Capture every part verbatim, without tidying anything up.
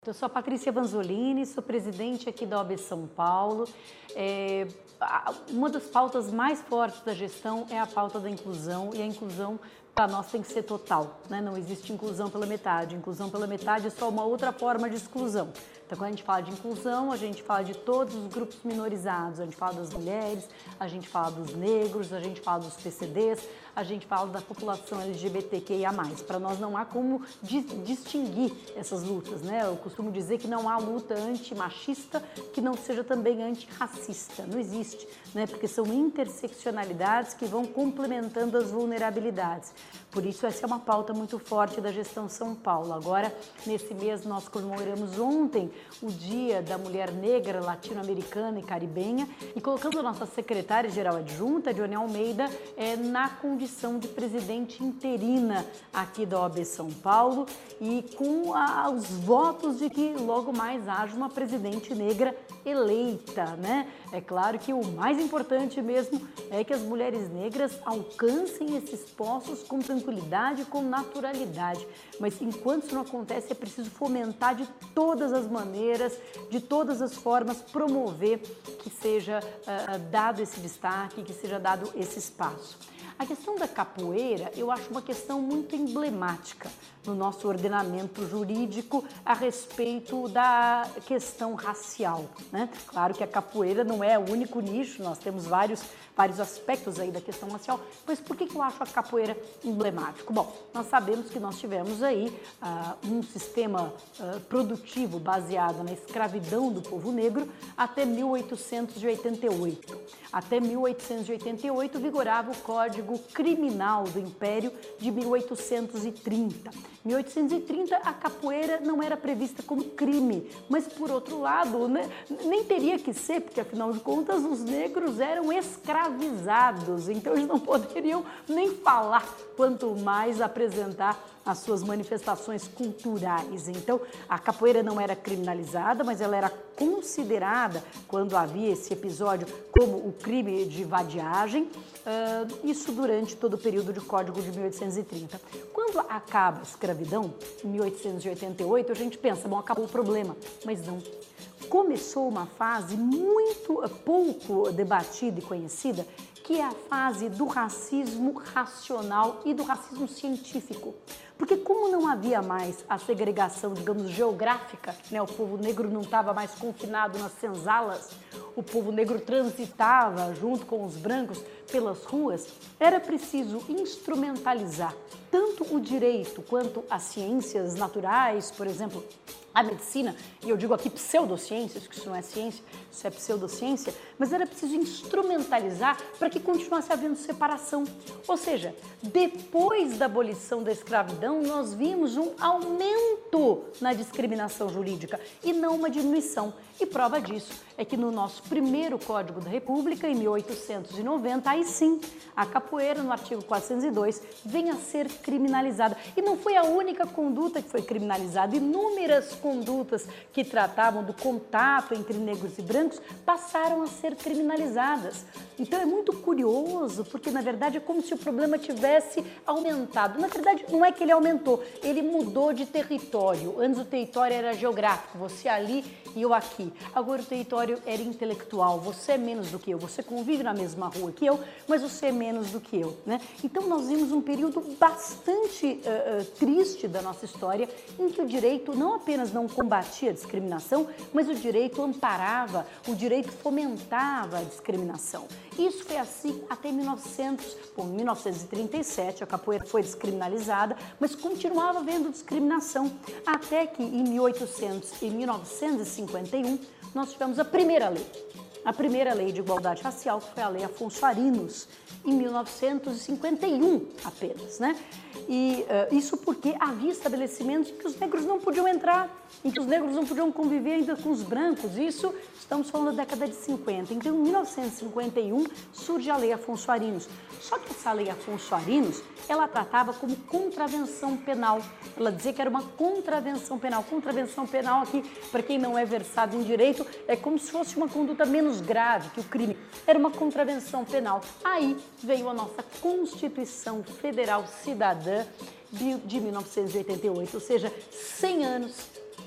Eu sou a Patrícia Vanzolini, sou presidente aqui da O A B São Paulo. É, uma das pautas mais fortes da gestão é a pauta da inclusão, e a inclusão para nós tem que ser total, né? Não existe inclusão pela metade. Inclusão pela metade é só uma outra forma de exclusão. Então, quando a gente fala de inclusão, a gente fala de todos os grupos minorizados, a gente fala das mulheres, a gente fala dos negros, a gente fala dos P C Ds, a gente fala da população L G B T Q I A mais. Para nós não há como di distinguir essas lutas, né? Eu costumo dizer que não há luta antimachista que não seja também antirracista. Não existe, né? Porque são interseccionalidades que vão complementando as vulnerabilidades. Por isso, essa é uma pauta muito forte da gestão São Paulo. Agora, nesse mês, nós comemoramos ontem o Dia da Mulher Negra, Latino-Americana e Caribenha, e colocamos a nossa secretária-geral adjunta, Dione Almeida, é, na condição de presidente interina aqui da O A B São Paulo, e com a, os votos de que logo mais haja uma presidente negra eleita, né? É claro que o mais importante mesmo é que as mulheres negras alcancem esses postos com tranquilidade, com naturalidade. Mas enquanto isso não acontece, é preciso fomentar de todas as maneiras, de todas as formas, promover que seja uh, dado esse destaque, que seja dado esse espaço. A questão da capoeira, eu acho uma questão muito emblemática no nosso ordenamento jurídico a respeito da questão racial, né? Claro que a capoeira não é o único nicho, nós temos vários, vários aspectos aí da questão racial, mas por que que eu acho a capoeira emblemático? Bom, nós sabemos que nós tivemos aí uh, um sistema uh, produtivo baseado na escravidão do povo negro até mil oitocentos e oitenta e oito. Até mil oitocentos e oitenta e oito vigorava o Código Criminal do Império de mil oitocentos e trinta. Em mil oitocentos e trinta, a capoeira não era prevista como crime, mas, por outro lado, né, nem teria que ser, porque, afinal de contas, os negros eram escravizados, então eles não poderiam nem falar, quanto mais apresentar as suas manifestações culturais. Então, a capoeira não era criminalizada, mas ela era considerada, quando havia esse episódio, como o crime de vadiagem, uh, isso durante todo o período do Código de mil oitocentos e trinta. Quando acaba a escravidão, em mil oitocentos e oitenta e oito, a gente pensa, bom, acabou o problema, mas não. Começou uma fase muito pouco debatida e conhecida, que é a fase do racismo racional e do racismo científico. Porque como não havia mais a segregação, digamos, geográfica, né? O povo negro não estava mais confinado nas senzalas, o povo negro transitava junto com os brancos pelas ruas, era preciso instrumentalizar tanto o direito quanto as ciências naturais, por exemplo, a medicina, e eu digo aqui pseudociências, que isso não é ciência, isso é pseudociência, mas era preciso instrumentalizar para que continuasse havendo separação. Ou seja, depois da abolição da escravidão, nós vimos um aumento na discriminação jurídica e não uma diminuição. E prova disso é que no nosso primeiro Código da República, em mil oitocentos e noventa, aí sim, a capoeira, no artigo quatrocentos e dois, vem a ser criminalizada. E não foi a única conduta que foi criminalizada. Inúmeras condutas que tratavam do contato entre negros e brancos passaram a ser criminalizadas. Então é muito curioso, porque na verdade é como se o problema tivesse aumentado. Na verdade, não é que ele aumentou, ele mudou de território. Antes o território era geográfico, você ali e eu aqui. Agora o território era intelectual, você é menos do que eu, você convive na mesma rua que eu, mas você é menos do que eu, né? Então nós vimos um período bastante uh, uh, triste da nossa história, em que o direito não apenas não combatia a discriminação, mas o direito amparava, o direito fomentava a discriminação. Isso foi assim até mil e novecentos, bom, em mil novecentos e trinta e sete a capoeira foi descriminalizada, mas continuava havendo discriminação, até que em mil e oitocentos e mil novecentos e cinquenta e um nós tivemos a primeira lei, a primeira lei de igualdade racial, que foi a Lei Afonso Arinos, em mil novecentos e cinquenta e um apenas, né? E uh, isso porque havia estabelecimentos em que os negros não podiam entrar, em que os negros não podiam conviver ainda com os brancos. Isso estamos falando da década de cinquenta. Então, em mil novecentos e cinquenta e um surge a Lei Afonso Arinos. Só que essa Lei Afonso Arinos, ela tratava como contravenção penal. Ela dizia que era uma contravenção penal. Contravenção penal aqui, para quem não é versado em direito, é como se fosse uma conduta menos grave que o crime. Era uma contravenção penal. Aí veio a nossa Constituição Federal Cidadã de mil novecentos e oitenta e oito, ou seja, cem anos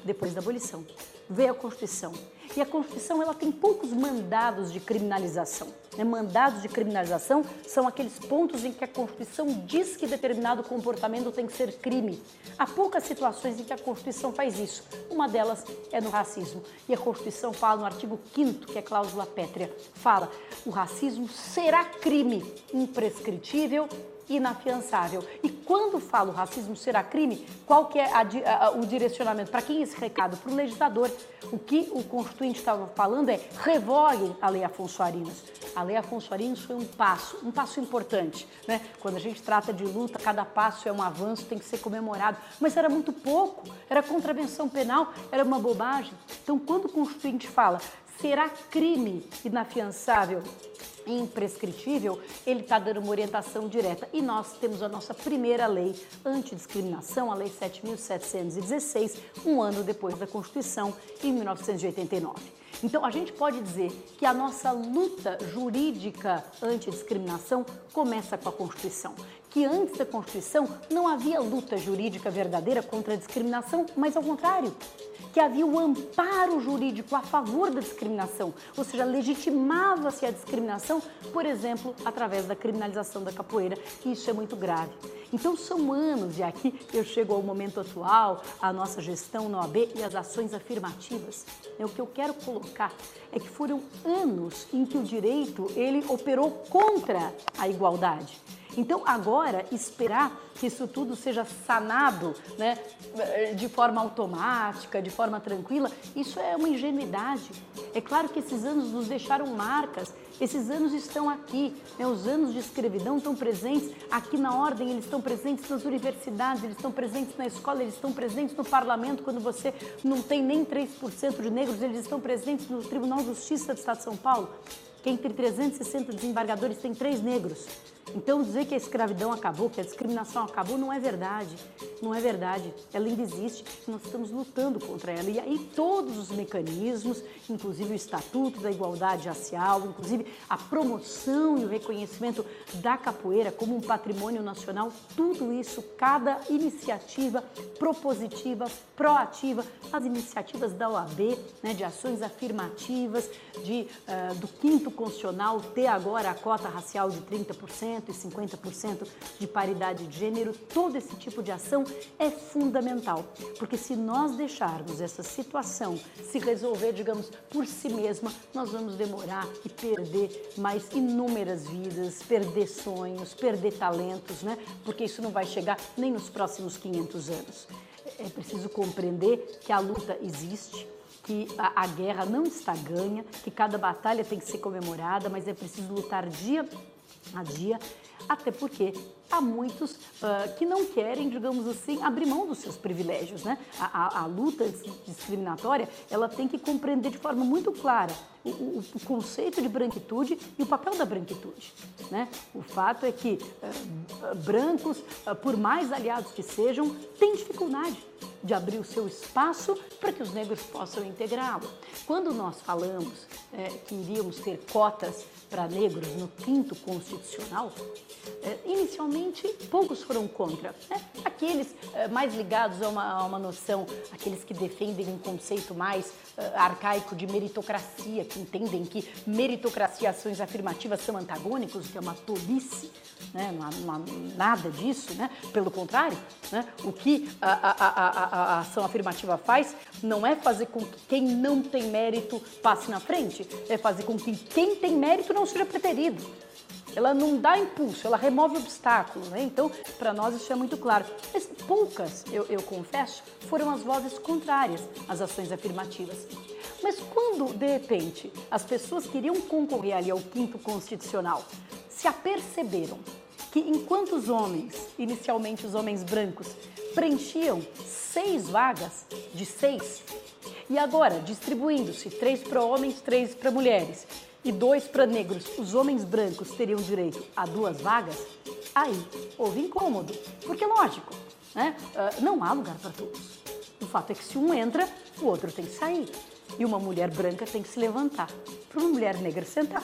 depois da abolição. Veio a Constituição. E a Constituição ela tem poucos mandados de criminalização. Né? Mandados de criminalização são aqueles pontos em que a Constituição diz que determinado comportamento tem que ser crime. Há poucas situações em que a Constituição faz isso. Uma delas é no racismo. E a Constituição fala no artigo quinto, que é cláusula pétrea, fala: o racismo será crime imprescritível, inafiançável. E quando fala o racismo será crime, qual que é a, a, o direcionamento? Para quem é esse recado? Para o legislador. O que o Constituinte estava falando é: revoguem a Lei Afonso Arinos. A Lei Afonso Arinos foi um passo, um passo importante, né? Quando a gente trata de luta, cada passo é um avanço, tem que ser comemorado. Mas era muito pouco, era contravenção penal, era uma bobagem. Então, quando o Constituinte fala será crime inafiançável e imprescritível, ele está dando uma orientação direta. E nós temos a nossa primeira lei antidiscriminação, a Lei sete mil setecentos e dezesseis, um ano depois da Constituição, em mil novecentos e oitenta e nove. Então, a gente pode dizer que a nossa luta jurídica antidiscriminação começa com a Constituição. Que antes da Constituição não havia luta jurídica verdadeira contra a discriminação, mas ao contrário, que havia o amparo jurídico a favor da discriminação, ou seja, legitimava-se a discriminação, por exemplo, através da criminalização da capoeira, e isso é muito grave. Então, são anos, e aqui eu chego ao momento atual, a nossa gestão na O A B e as ações afirmativas. O que eu quero colocar é que foram anos em que o direito ele operou contra a igualdade. Então, agora, esperar que isso tudo seja sanado, né, de forma automática, de forma tranquila, isso é uma ingenuidade. É claro que esses anos nos deixaram marcas, esses anos estão aqui, né, os anos de escravidão estão presentes aqui na ordem, eles estão presentes nas universidades, eles estão presentes na escola, eles estão presentes no parlamento, quando você não tem nem três por cento de negros, eles estão presentes no Tribunal de Justiça do Estado de São Paulo, que entre trezentos e sessenta desembargadores tem três negros. Então, dizer que a escravidão acabou, que a discriminação acabou, não é verdade. Não é verdade. Ela ainda existe, nós estamos lutando contra ela. E aí todos os mecanismos, inclusive o Estatuto da Igualdade Racial, inclusive a promoção e o reconhecimento da capoeira como um patrimônio nacional, tudo isso, cada iniciativa propositiva, proativa, as iniciativas da O A B, né, de ações afirmativas, de, uh, do quinto constitucional ter agora a cota racial de trinta por cento, e cinquenta por cento de paridade de gênero, todo esse tipo de ação é fundamental, porque se nós deixarmos essa situação se resolver, digamos, por si mesma, nós vamos demorar e perder mais inúmeras vidas, perder sonhos, perder talentos, né? Porque isso não vai chegar nem nos próximos quinhentos anos. É preciso compreender que a luta existe, que a, a guerra não está ganha, que cada batalha tem que ser comemorada, mas é preciso lutar dia a dia, até porque há muitos uh, que não querem, digamos assim, abrir mão dos seus privilégios, né? A, a, a luta discriminatória, ela tem que compreender de forma muito clara o, o, o conceito de branquitude e o papel da branquitude, né? O fato é que uh, brancos, uh, por mais aliados que sejam, têm dificuldade de abrir o seu espaço para que os negros possam integrá-lo. Quando nós falamos é, que iríamos ter cotas para negros no quinto constitucional, é, inicialmente poucos foram contra, né? Aqueles é, mais ligados a uma, a uma noção, aqueles que defendem um conceito mais é, arcaico de meritocracia, que entendem que meritocracia e ações afirmativas são antagônicos, que é uma tolice, né? Não há, não há nada disso, né? Pelo contrário, né? O que a, a, a, a a ação afirmativa faz não é fazer com que quem não tem mérito passe na frente, é fazer com que quem tem mérito não seja preterido. Ela não dá impulso, ela remove obstáculos, né? Então, para nós isso é muito claro. Mas poucas, eu, eu confesso, foram as vozes contrárias às ações afirmativas. Mas quando, de repente, as pessoas queriam concorrer ali ao quinto constitucional, se aperceberam que enquanto os homens, inicialmente os homens brancos, preenchiam seis vagas de seis, e agora, distribuindo-se três para homens, três para mulheres e dois para negros, os homens brancos teriam direito a duas vagas, aí houve incômodo, porque lógico, né? Uh, não há lugar para todos. O fato é que se um entra, o outro tem que sair, e uma mulher branca tem que se levantar, para uma mulher negra sentar.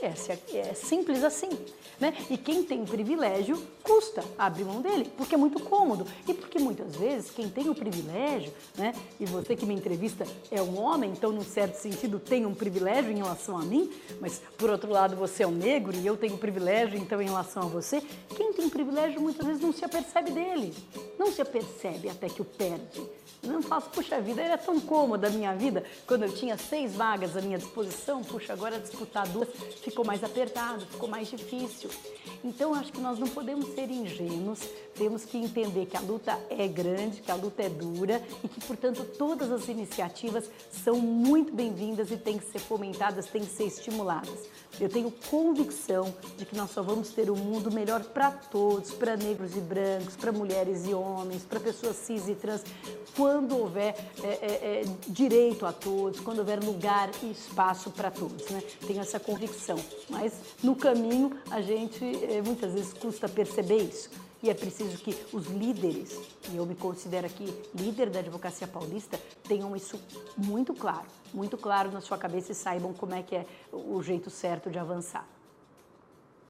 Essa é, é simples assim, né? E quem tem o privilégio custa abrir mão dele, porque é muito cômodo. E porque muitas vezes quem tem o privilégio, né? E você que me entrevista é um homem, então num certo sentido tem um privilégio em relação a mim, mas por outro lado você é um negro e eu tenho privilégio então em relação a você. Quem tem privilégio muitas vezes não se apercebe dele, não se apercebe até que o perde. Não faço, puxa vida, era tão cômoda a minha vida, quando eu tinha seis vagas à minha disposição, puxa, agora disputar duas ficou mais apertado, ficou mais difícil. Então, acho que nós não podemos ser ingênuos, temos que entender que a luta é grande, que a luta é dura e que, portanto, todas as iniciativas são muito bem-vindas e têm que ser fomentadas, têm que ser estimuladas. Eu tenho convicção de que nós só vamos ter um mundo melhor para todos, para negros e brancos, para mulheres e homens, para pessoas cis e trans, quando houver é, é, é, direito a todos, quando houver lugar e espaço para todos, né? Tenho essa convicção, mas no caminho a gente é, muitas vezes custa perceber isso. E é preciso que os líderes, e eu me considero aqui líder da advocacia paulista, tenham isso muito claro, muito claro na sua cabeça e saibam como é que é o jeito certo de avançar.